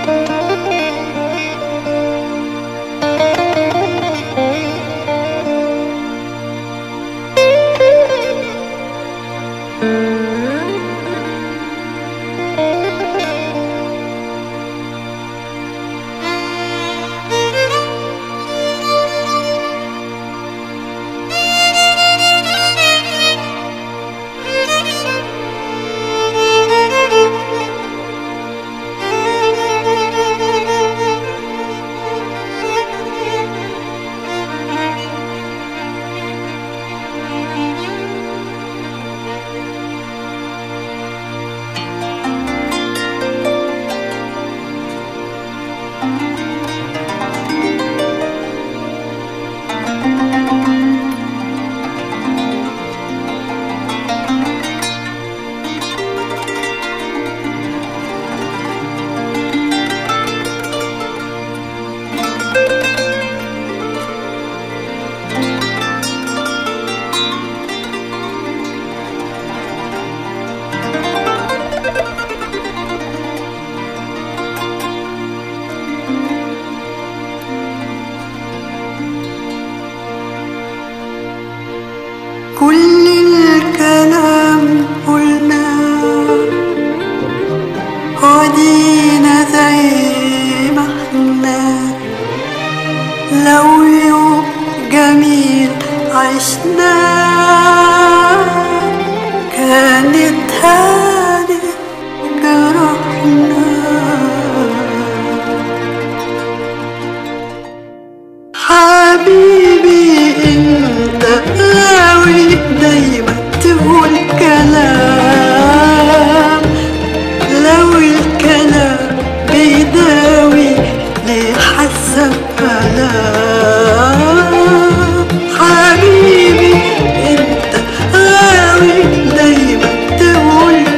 كل الكلام قلناه ودينا زي ما احنا، لو يوم جميل عشناه كانت هانت جرحنا. حبيبي انت قوي دايما تقول كلام، لو الكلام بيداوي ليه حاسه بألام. حبيبي انت قوي دايما تقول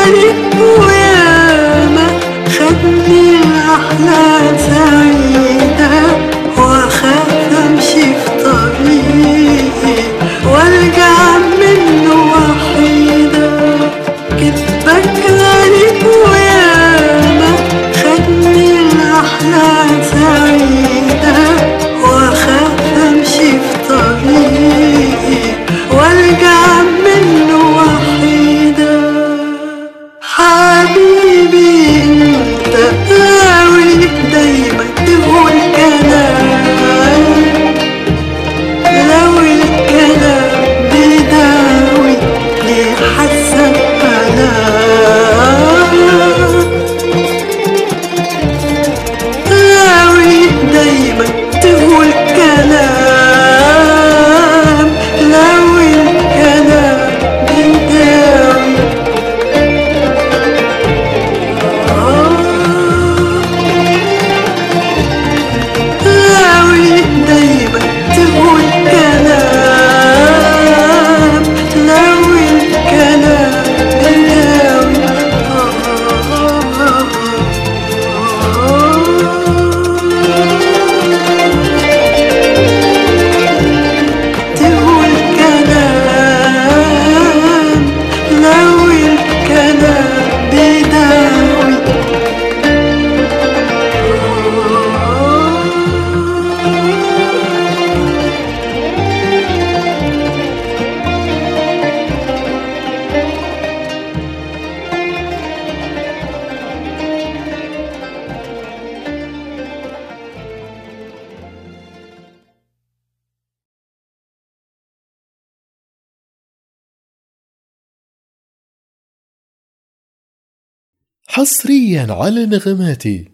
غريب وياما خدني لأحلام سعيدة، وأخاف أمشي في طريقي وأرجع منه وحيدة. كدبك غريب وياما خدني لأحلام سعيدة، وأخاف أمشي في طريقي وأرجع منه وحيدة. حبيبي انت قوي دايما تقول كلام، لو الكلام بيداوي ليه حاسة بألام. قوي دايما تقول كلام، لو الكلام بيداوي قوي دايما تقول كلام، لو الكلام بيداوي تقول كلام، لو الكلام بيداوي. حصريا على نغماتي.